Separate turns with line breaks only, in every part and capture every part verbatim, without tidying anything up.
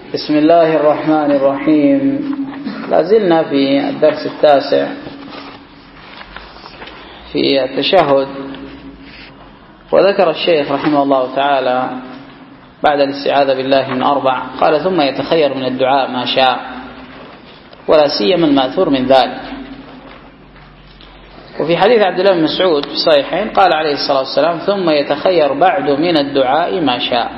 بسم الله الرحمن الرحيم. لازلنا في الدرس التاسع في التشهد، وذكر الشيخ رحمه الله تعالى بعد الاستعاذة بالله من أربع قال: ثم يتخير من الدعاء ما شاء، ولا سيما المأثور من ذلك. وفي حديث عبد الله بن مسعود في الصحيحين قال عليه الصلاة والسلام: ثم يتخير بعد من الدعاء ما شاء.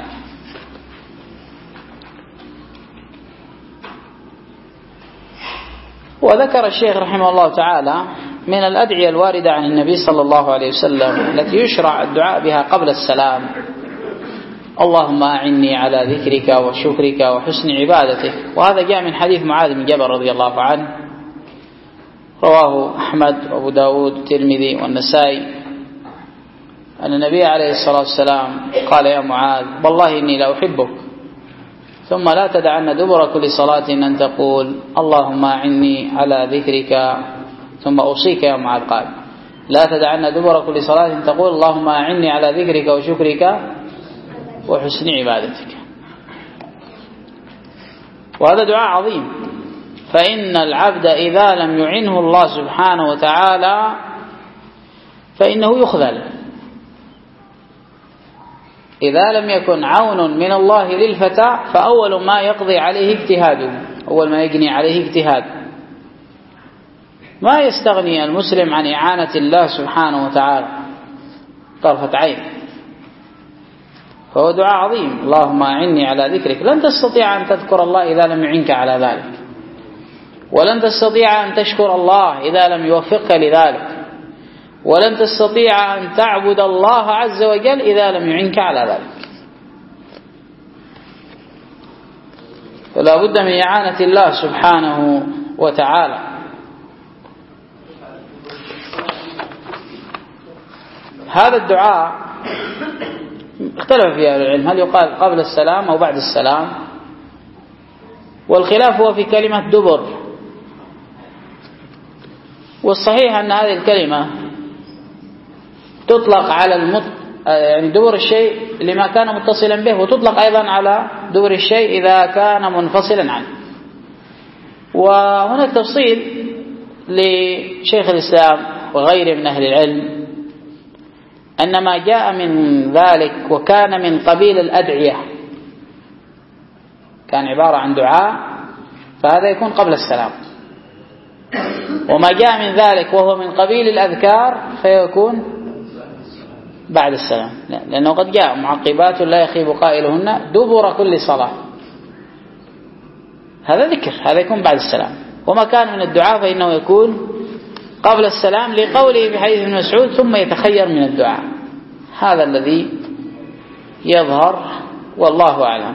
وذكر الشيخ رحمه الله تعالى من الأدعية الواردة عن النبي صلى الله عليه وسلم التي يشرع الدعاء بها قبل السلام: اللهم أعني على ذكرك وشكرك وحسن عبادتك. وهذا جاء من حديث معاذ بن جبل رضي الله عنه، رواه أحمد وأبو داود والترمذي والنسائي، أن النبي عليه الصلاة والسلام قال: يا معاذ والله إني لأحبك، ثم لا تدعن دبر كل صلاة أن تقول اللهم أعني على ذكرك. ثم أوصيك يا معاذ قال: لا تدعن دبر كل صلاة أن تقول اللهم أعني على ذكرك وشكرك وحسن عبادتك. وهذا دعاء عظيم، فإن العبد إذا لم يعنه الله سبحانه وتعالى فإنه يخذل. إذا لم يكن عون من الله للفتى فأول ما يقضي عليه اجتهاده، أول ما يجني عليه اجتهاد. ما يستغني المسلم عن إعانة الله سبحانه وتعالى طرفة عين. فهو دعاء عظيم: اللهم أعني على ذكرك. لن تستطيع أن تذكر الله إذا لم يعنك على ذلك، ولن تستطيع أن تشكر الله إذا لم يوفقك لذلك، ولن تستطيع أن تعبد الله عز وجل إذا لم يعنك على ذلك. فلا بد من إعانة الله سبحانه وتعالى. هذا الدعاء اختلف فيه أهل العلم، هل يقال قبل السلام أو بعد السلام؟ والخلاف هو في كلمة دبر. والصحيح أن هذه الكلمة تطلق على المط... يعني دبر الشيء لما كان متصلا به، وتطلق أيضا على دبر الشيء إذا كان منفصلا عنه. وهناك تفصيل لشيخ الإسلام وغيره من أهل العلم أن ما جاء من ذلك وكان من قبيل الأدعية، كان عبارة عن دعاء، فهذا يكون قبل السلام. وما جاء من ذلك وهو من قبيل الأذكار فيكون بعد السلام، لأنه قد جاء معقبات لا يخيب قائلهن دبر كل صلاة، هذا ذكر، هذا يكون بعد السلام. وما كان من الدعاء فإنه يكون قبل السلام، لقوله بحديث ابن مسعود: ثم يتخير من الدعاء. هذا الذي يظهر والله أعلم.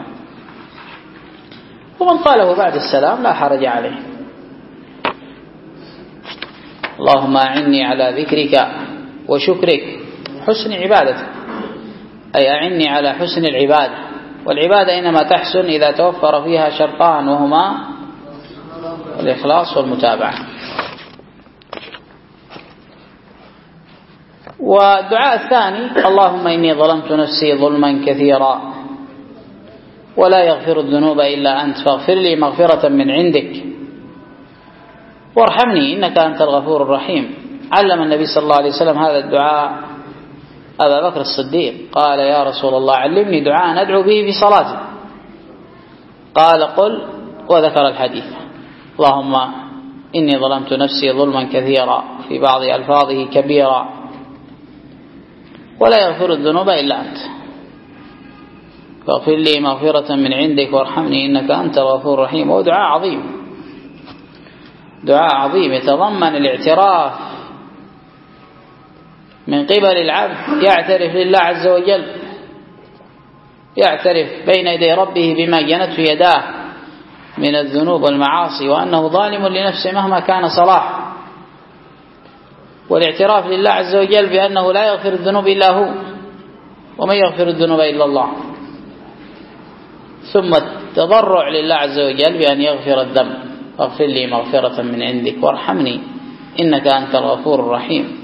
ومن قاله بعد السلام لا حرج عليه. اللهم أعني على ذكرك وشكرك حسن عبادتك، أي أعني على حسن العبادة. والعبادة إنما تحسن إذا توفر فيها شرطان، وهما الإخلاص والمتابعة. والدعاء الثاني: اللهم إني ظلمت نفسي ظلما كثيرا ولا يغفر الذنوب إلا أنت فاغفر لي مغفرة من عندك وارحمني إنك أنت الغفور الرحيم. علم النبي صلى الله عليه وسلم هذا الدعاء أبا بكر الصديق، قال: يا رسول الله علمني دعاء أدعو به في صلاتي. قال: قل، وذكر الحديث: اللهم إني ظلمت نفسي ظلما كثيرا، في بعض ألفاظه كبيرا، ولا يغفر الذنوب إلا أنت فاغفر لي مغفرة من عندك وارحمني إنك أنت الغفور الرحيم. وهو دعاء عظيم، دعاء عظيم يتضمن الاعتراف من قبل العبد، يعترف لله عز وجل، يعترف بين يدي ربه بما جنته يداه من الذنوب والمعاصي، وأنه ظالم لنفسه مهما كان صلاح. والاعتراف لله عز وجل بأنه لا يغفر الذنوب إلا هو، ومن يغفر الذنوب إلا الله. ثم التضرع لله عز وجل بأن يغفر الذنب: اغفر لي مغفرة من عندك وارحمني إنك أنت الغفور الرحيم.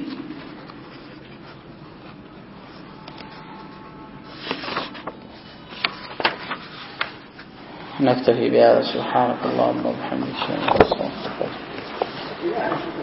نكتفي بهذا. سبحانك اللهم وبحمدك.